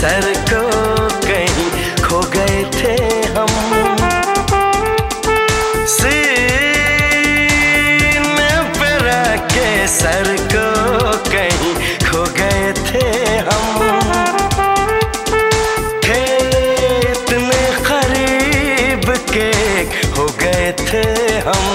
Sir को कहीं खो गए थे हम। सीने पे रख के सर को कहीं खो गए थे हम। थे इतने करीब के हो गए थे हम।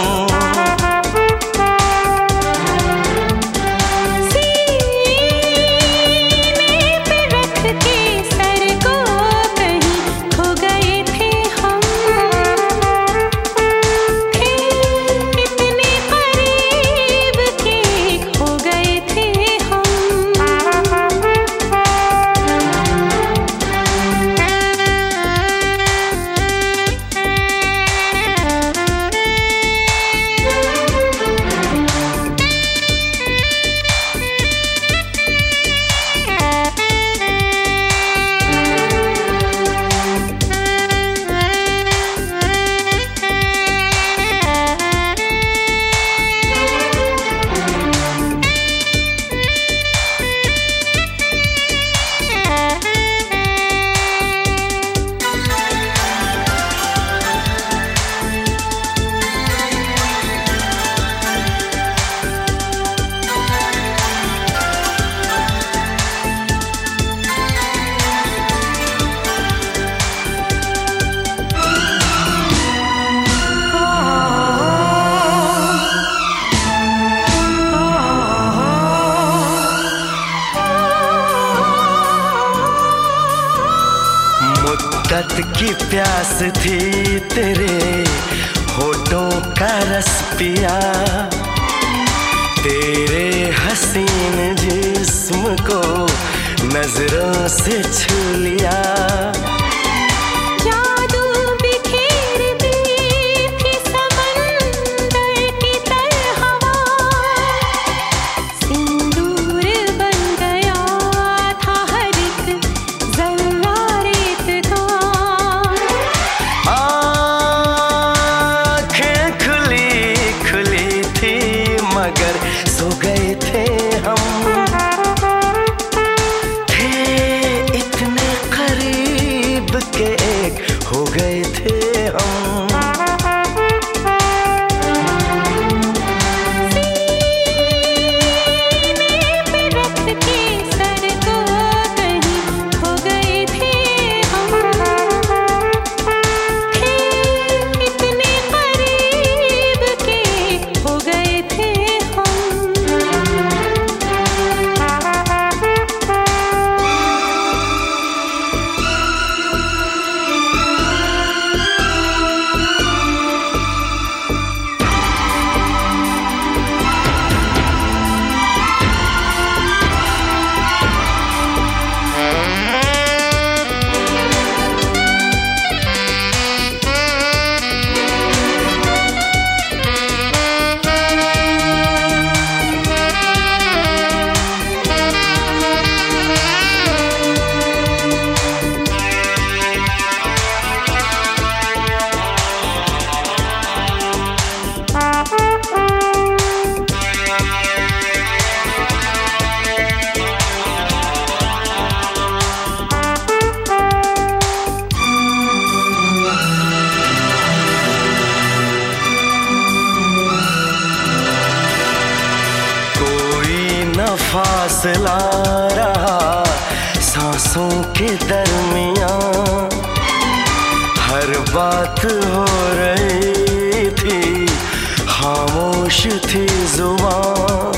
मुद्दत की प्यास थी तेरे होठों का रस पिया, तेरे हसीन जिस्म को नजरों से छू लिया। सो गए थे हम, थे इतने करीब के हो गए थे हम। फासला रहा सांसों के दरमियां, हर बात हो रही थी खामोश थी जुबान।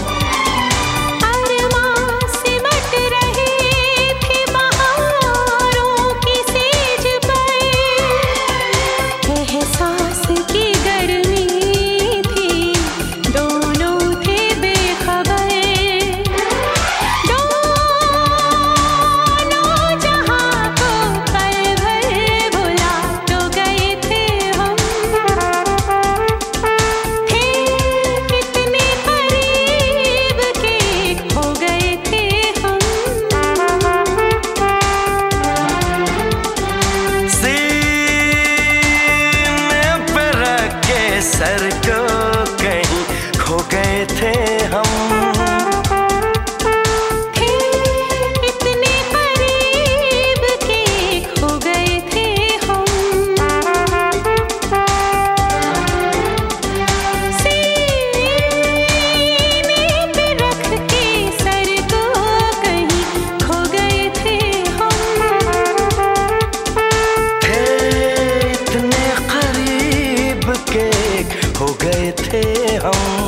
सर को कहीं खो गए थे हम, थे इतने करीब खो गए थे हम।